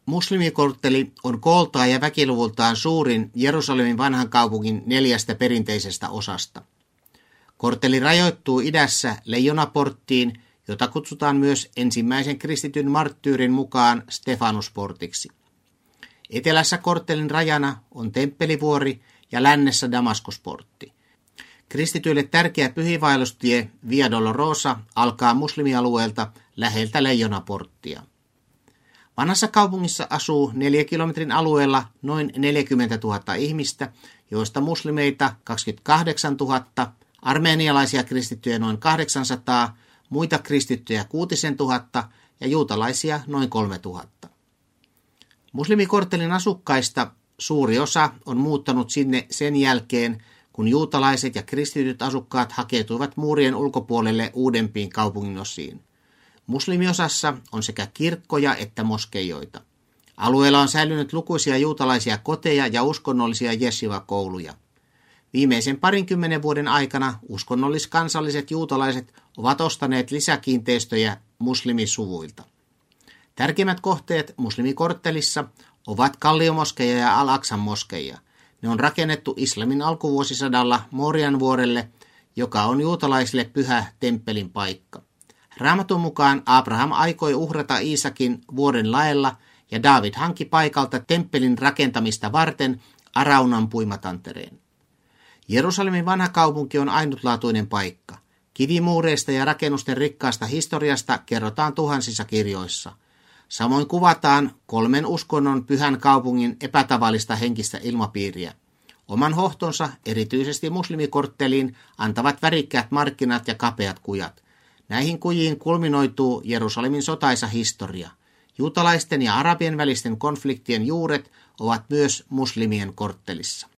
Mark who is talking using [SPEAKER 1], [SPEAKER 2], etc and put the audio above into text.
[SPEAKER 1] Muslimikortteli on kooltaan ja väkiluvultaan suurin Jerusalemin vanhan kaupungin 4 perinteisestä osasta. Kortteli rajoittuu idässä Leijonaporttiin, jota kutsutaan myös ensimmäisen kristityn marttyyrin mukaan Stefanusportiksi. Etelässä korttelin rajana on Temppelivuori ja lännessä Damaskusportti. Kristityille tärkeä pyhiinvaellustie Via Dolorosa alkaa muslimialueelta läheltä Leijonaporttia. Vanhassa kaupungissa asuu 4 kilometrin alueella noin 40 000 ihmistä, joista muslimeita 28 000, armeenialaisia kristittyjä noin 800, muita kristittyjä 6 000 ja juutalaisia noin 3 000. Muslimikorttelin asukkaista suuri osa on muuttanut sinne sen jälkeen, kun juutalaiset ja kristityt asukkaat hakeutuivat muurien ulkopuolelle uudempiin kaupunginosiin. Muslimiosassa on sekä kirkkoja että moskeijoita. Alueella on säilynyt lukuisia juutalaisia koteja ja uskonnollisia jeshiva-kouluja. Viimeisen 20 vuoden aikana uskonnollis-kansalliset juutalaiset ovat ostaneet lisäkiinteistöjä muslimisuvuilta. Tärkeimmät kohteet muslimikorttelissa ovat Kalliomoskeija ja Al-Aqsan moskeija. Ne on rakennettu islamin alkuvuosisadalla Morian vuorelle, joka on juutalaisille pyhä temppelin paikka. Raamatun mukaan Abraham aikoi uhrata Iisakin vuoren laella ja Daavid hankki paikalta temppelin rakentamista varten Araunan puimatantereen. Jerusalemin vanha kaupunki on ainutlaatuinen paikka. Kivimuureista ja rakennusten rikkaasta historiasta kerrotaan tuhansissa kirjoissa. Samoin kuvataan 3 uskonnon pyhän kaupungin epätavallista henkistä ilmapiiriä. Oman hohtonsa erityisesti muslimikortteliin antavat värikkäät markkinat ja kapeat kujat. Näihin kujiin kulminoituu Jerusalemin sotaisa historia. Juutalaisten ja arabien välisten konfliktien juuret ovat myös muslimien korttelissa.